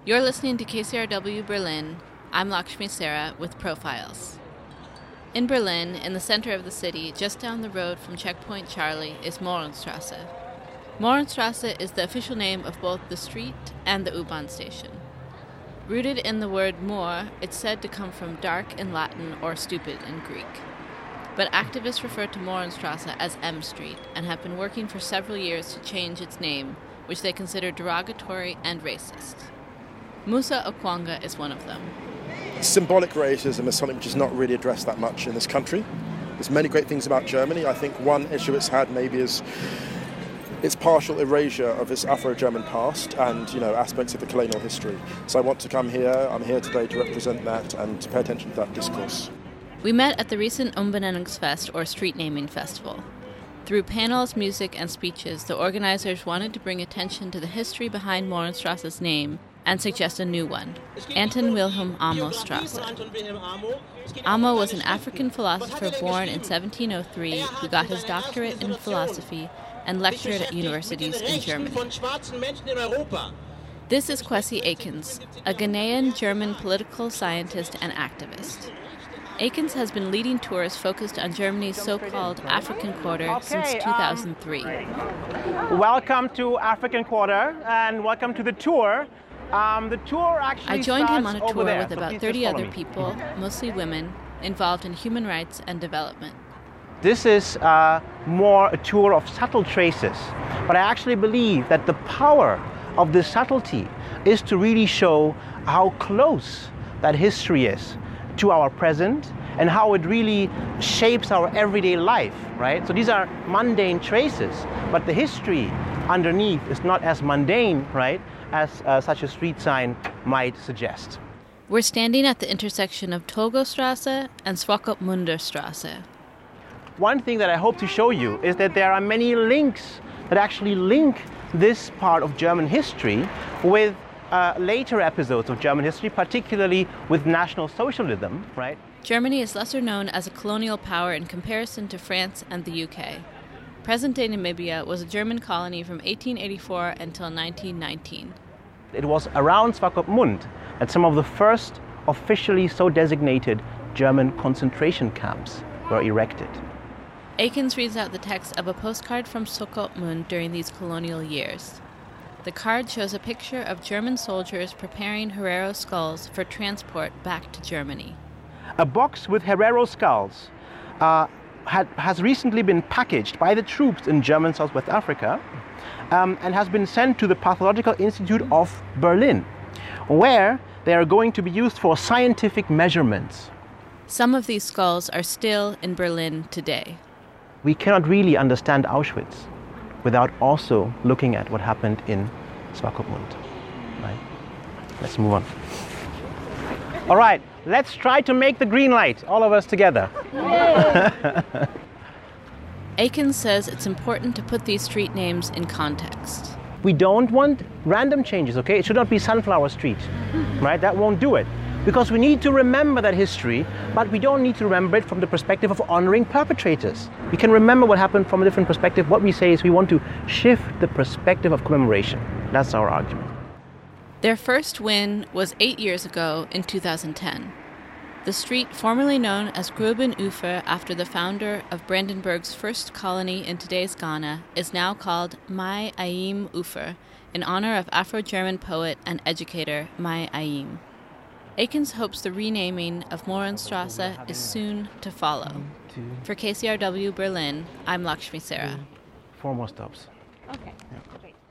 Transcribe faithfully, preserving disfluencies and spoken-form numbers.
You're listening to K C R W Berlin. I'm Lakshmi Sarah with Profiles. In Berlin, in the center of the city, just down the road from Checkpoint Charlie, is Mohrenstrasse. Mohrenstrasse is the official name of both the street and the U-Bahn station. Rooted in the word Moor, it's said to come from dark in Latin or stupid in Greek. But activists refer to Mohrenstrasse as M Street and have been working for several years to change its name, which they consider derogatory and racist. Musa Okwonga is one of them. Symbolic racism is something which is not really addressed that much in this country. There's many great things about Germany. I think one issue it's had maybe is its partial erasure of its Afro-German past and, you know, aspects of the colonial history. So I want to come here, I'm here today to represent that and to pay attention to that discourse. We met at the recent Umbenennungsfest, or street naming festival. Through panels, music, and speeches, the organizers wanted to bring attention to the history behind Mohrenstrasse's name and suggest a new one, Anton Wilhelm Amo Strasse. Amo was an African philosopher born in seventeen oh three who got his doctorate in philosophy and lectured at universities in Germany. This is Kwesi Aikens, a Ghanaian German political scientist and activist. Aikens has been leading tours focused on Germany's so-called African Quarter okay, since two thousand three. Um, welcome to African Quarter and welcome to the tour. Um, the tour actually I joined him on a tour there, with so about thirty other me. people, mostly women, involved in human rights and development. This is uh, more a tour of subtle traces, but I actually believe that the power of this subtlety is to really show how close that history is to our present and how it really shapes our everyday life, right? So these are mundane traces, but the history underneath is not as mundane, right, as uh, such a street sign might suggest. We're standing at the intersection of Togostrasse and Swakopmunderstrasse. One thing that I hope to show you is that there are many links that actually link this part of German history with uh, later episodes of German history, particularly with National Socialism, right? Germany is lesser known as a colonial power in comparison to France and the U K. Present-day Namibia was a German colony from eighteen eighty-four until nineteen nineteen. It was around Swakopmund that some of the first officially so designated German concentration camps were erected. Aikens reads out the text of a postcard from Swakopmund during these colonial years. The card shows a picture of German soldiers preparing Herero skulls for transport back to Germany. A box with Herero skulls uh, had, has recently been packaged by the troops in German Southwest Africa um, and has been sent to the Pathological Institute of Berlin, where they are going to be used for scientific measurements. Some of these skulls are still in Berlin today. We cannot really understand Auschwitz without also looking at what happened in Swakopmund. Right? Let's move on. All right, let's try to make the green light, all of us together. Aikens says it's important to put these street names in context. We don't want random changes, okay? It should not be Sunflower Street, right? That won't do it. Because we need to remember that history, but we don't need to remember it from the perspective of honoring perpetrators. We can remember what happened from a different perspective. What we say is we want to shift the perspective of commemoration. That's our argument. Their first win was eight years ago in two thousand ten. The street, formerly known as Gruben Ufer after the founder of Brandenburg's first colony in today's Ghana, is now called Mai Ayim Ufer in honor of Afro-German poet and educator Mai Ayim. Aikens hopes the renaming of Mohrenstrasse is soon to follow. For K C R W Berlin, I'm Lakshmi Sarah. Four more stops. Okay, yeah. great.